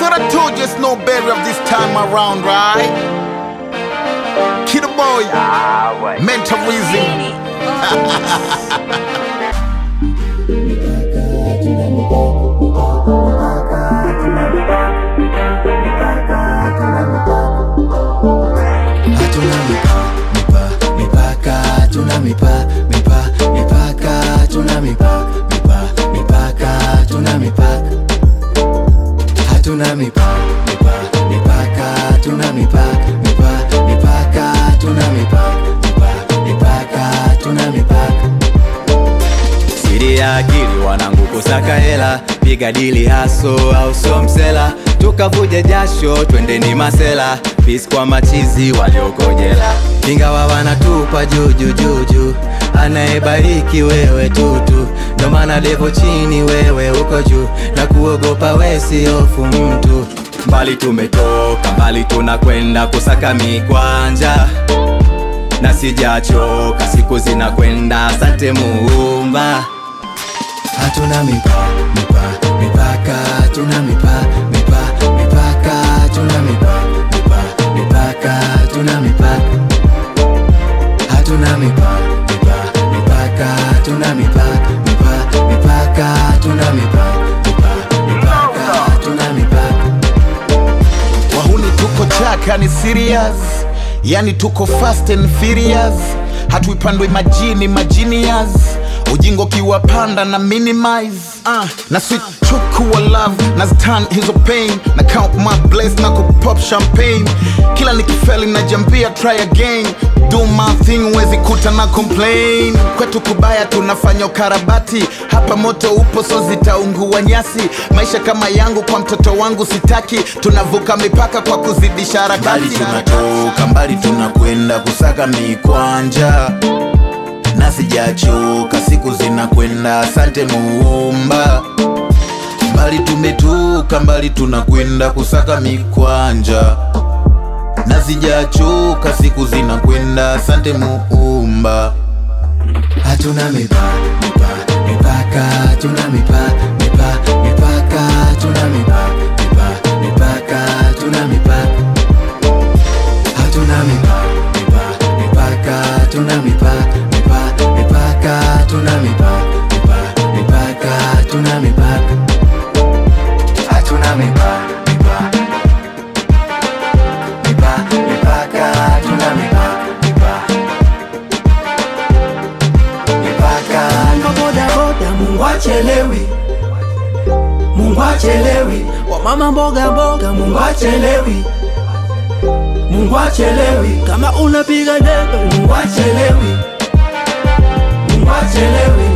thought I told you it's no better of this time around, right? Kiddo boy, mental reason. Siri ya akili wanangu kusaka hela, piga dili haso au sio msela, tukavuje jasho twendeni masela, peace kwa machizi waliokojela, ingawa wanatupa juju, anayebariki wewe tutu, ndo maana levo chini wewe uko juu, na kuogopa we si hofu mtu. Mbali tumetoka, mbali tunakwenda kusaka mikwanja, na sijachoka, siku zinakwenda, asante Muumba. Hatuna mipaka, hatuna mipaka, hatuna mipaka, hatuna mipaka, hatuna mipaka, hatuna mipaka, hatuna mipaka. Wahuni tuko chaka ni serious, yani tuko fast and furious, hatuipandwi majini magenius, ujingo kiwapanda na minimize. Na switch chuku wa love, na stand hizo pain, na count my bless na kupop champagne, kila nikifeli na jambia try again, do my thing wezi kuta na complain. Kwetu kubaya tunafanya ukarabati, hapa moto upo so zitaungua nyasi, maisha kama yangu kwa mtoto wangu sitaki, tunavuka mipaka kwa kuzidisha harakati. Mbali tunatoka, mbali tunakwenda kusaka mikwanja, na sijachoka, siku zinakwenda, asante Muumba. Mbali tumetoka, mbali tunakwenda kusaka mikwanja, na sijachoka, siku zinakwenda, asante Muumba. Hatuna mipaka, hatuna mipaka, hatuna mipaka, hatuna mipaka, hatuna mipaka, hatuna mipaka, hatuna mipaka, hatuna mipaka, hatuna mipaka, Mungu achelewi, Mungu achelewi, wamama mboga mboga, Mungu achelewi, Mungu achelewi, kama unapiga debe, Mungu achelewi, Mungu achelewi.